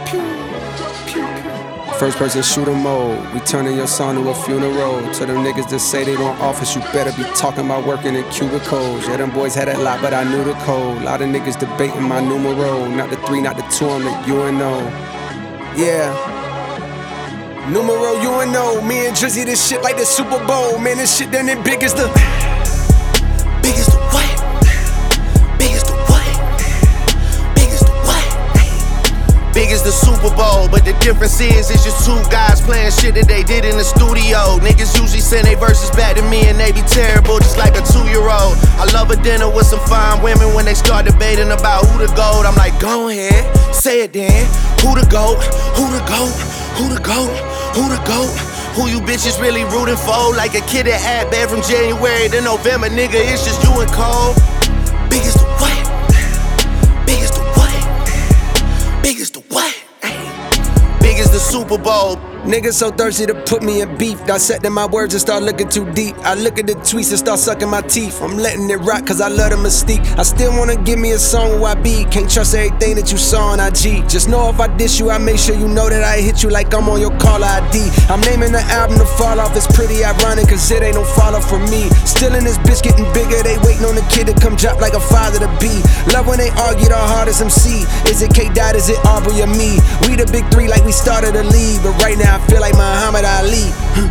First person shooter mode, we turning your son to a funeral. To them niggas that say they don't office, you better be talking about working in cubicles. Yeah, them boys had that lot, but I knew the code. Lot of niggas debating my numero. Not the 3, not the 2, I'm the UNO. Yeah. Numero UNO, me and Drizzy, this shit like the Super Bowl. Man, this shit done it big as the... Big as the what? Big as the what? Big as the what? Big as the Super Bowl, but the difference is it's just two guys playing shit that they did in the studio. Niggas usually send their verses back to me and they be terrible, just like a 2-year-old. I love a dinner with some fine women when they start debating about who the GOAT. I'm like, go ahead, say it then. Who the GOAT? Who the GOAT? Who the GOAT? Who the GOAT? Who you bitches really rooting for? Like a kid that had bad from January to November, nigga, it's just you and Cole. Big as the what? Big as the what? Big as the what? Big as the Super Bowl. Niggas so thirsty to put me in beef. Dissecting my words and start looking too deep. I look at the tweets and start sucking my teeth. I'm letting it rock cause I love the mystique. I still wanna give me a song where I be. Can't trust everything that you saw on IG. Just know if I diss you, I make sure you know that I hit you like I'm on your caller ID. I'm naming the album The Fall Off. It's pretty ironic cause it ain't no fall off for me. Still in this bitch getting bigger. They waiting on the kid to come drop like a father to be. Love when they argue the hardest MC. Is it K-Dot, is it Aubrey or me? We the big 3 like we started a league. But right now I feel like Muhammad Ali.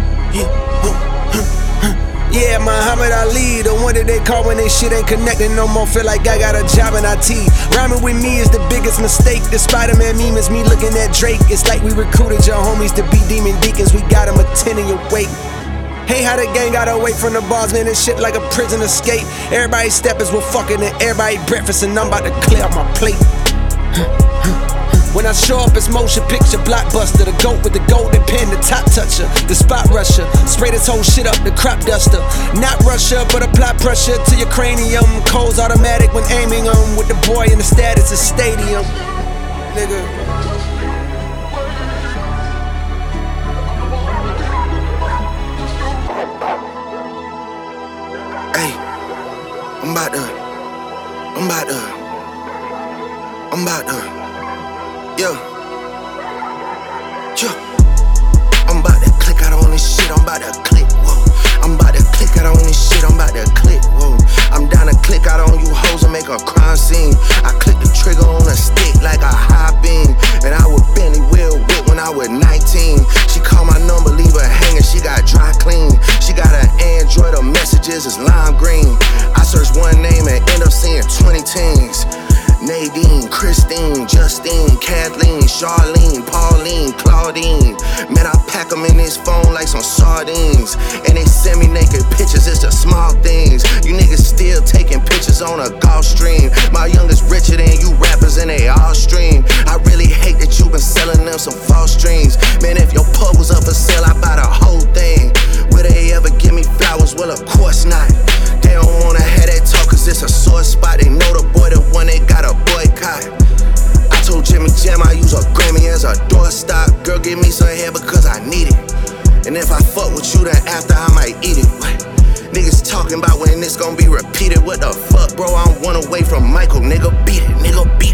Yeah, Muhammad Ali, the one that they call when they shit ain't connecting no more. Feel like I got a job in IT. Rhyming with me is the biggest mistake. The Spider-Man meme is me looking at Drake. It's like we recruited your homies to be demon deacons. We got them attending your wake. Hey, how the gang got away from the bars, man, and shit like a prison escape. Everybody steppers were fucking and everybody breakfast, and I'm about to clear out my plate. When I show up, it's motion picture blockbuster. The GOAT with the golden pen, the top toucher, the spot rusher. Spray this whole shit up, the crop duster. Not Russia, but apply pressure to your cranium. Cold's automatic when aiming on. With the boy in the status of stadium. Nigga. Hey, I'm about to. Yeah. I'm about to click out on this shit, I'm about to click, whoa. I'm about to click out on this shit, I'm about to click, whoa. I'm down to click out on you hoes and make a crime scene. I click the trigger on a stick like a high beam. And I would Benny Will whip when I was 19. She called my number, leave her hanging, she got dry clean. She got an Android, her messages is lime green. I search one name and end up seeing 20 teens. Nadine, Christine, Justine, Kathleen, Charlene, Pauline, Claudine. Man, I pack them in this phone like some sardines. And they send me naked pictures, it's the small things. You niggas still taking pictures on a golf stream. My youngest richer than you rappers and they all stream. I really hate that you been selling them some false dreams. Man, if your pub was up for sale, I buy the whole thing. Will they ever give me flowers? Well, of course not. They don't wanna have that talk cause it's a sore spot. They know the boy, the one they got a boycott. I told Jimmy Jam I use a Grammy as a doorstop. Girl, give me some hair because I need it. And if I fuck with you, then after I might eat it. What? Niggas talking about when this gon' be repeated. What the fuck, bro? I'm one away from Michael, nigga. Beat it, nigga. Beat it.